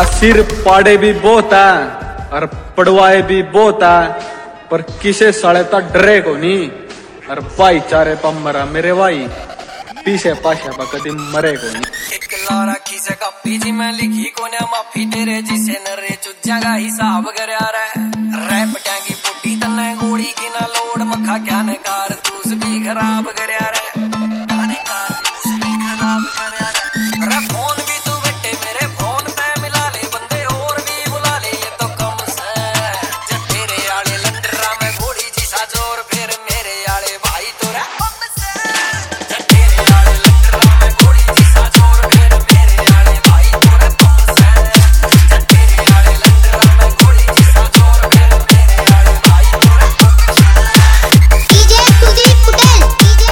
तेरा सिर पाड़े भी बहुत है और पड़वाए भी बहुत है, पर किसे साले ता डरे को नहीं। और भाईचारे पर मरा मेरे भाई, पीछे पाशा पर कभी मरे को नहीं। एक लारा की से कापी जी मैं लिखी को ना माफी तेरे जिसे नरे चुज्जा का हिसाब कर रे रैप टैंगी पुट्टी तन्ने गोली की ना लोड मखा क्या ने कार तूस भी खराब कर रे गाने कार तूस भी खराब कर रे फोन भी तू बेटे मेरे फोन पे मिला ले बंदे और भी बुला ले ये तो कम से जब तेरे आले लंडरा में गोली जी सा जोर फिर मेरे आले भाई तोरा कम से जब तेरे आले लंडरा में गोली जी सा जोर फिर मेरे आले भाई तोरा कम से जब तेरे आले लंडरा में गोली जी सा जोर फिर मेरे आले भाई तोरा कम से डीजे सुदीप पटेल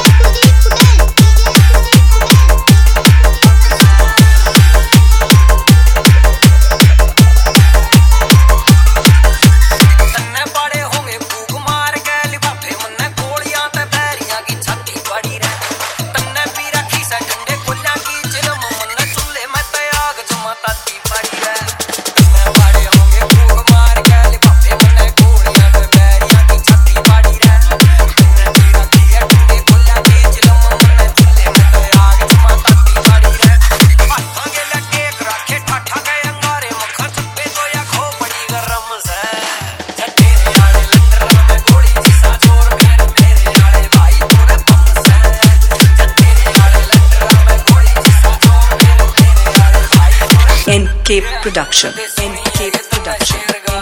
तन्ने बड़े होंगे फूक मार के लिफाफे मन्ने गोलियां ते बैरियां की छाती पड़ी रे तन्ने पी रखी से ठंडे कुल्ला की चिलम मन्ने चुल्ले में ते आग जमा ताती पड़ी रे तन्ने बड़े होंगे फूक मार के लिफाफे मन्ने गोलियां ते बैरियां की छाती पड़ी रे तन्ने पी रखी है ठंडे कुल्ला की चिलम मन्ने चुल्ले में ते आग जमा ताती पड़ी रे हाथां के लगे रखे ठाठा के अंगारे मखा चुप्पे तो या खो पड़ी गरम से तेरे आले लंडरा में गोली जी सा जोर फिर मेरे आले भाई तोरे कम से तेरे आले लंडरा में गोली जी सा जोर फिर मेरे आले भाई तोरे NK Production. NK Production.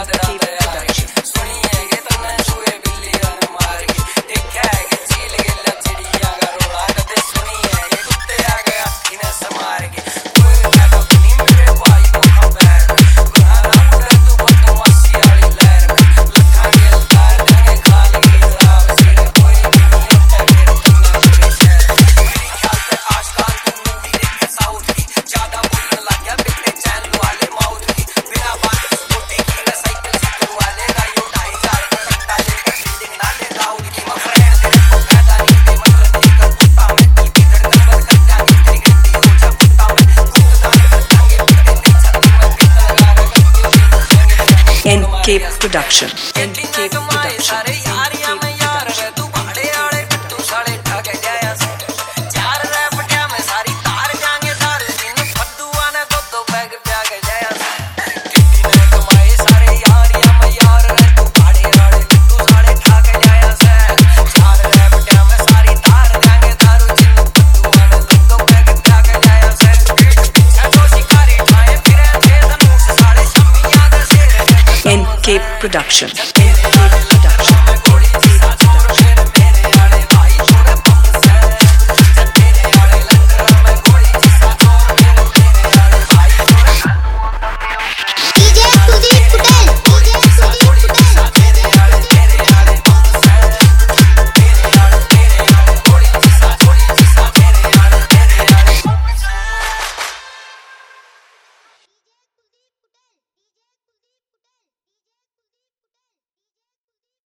NK Production. NK Production. NK Production.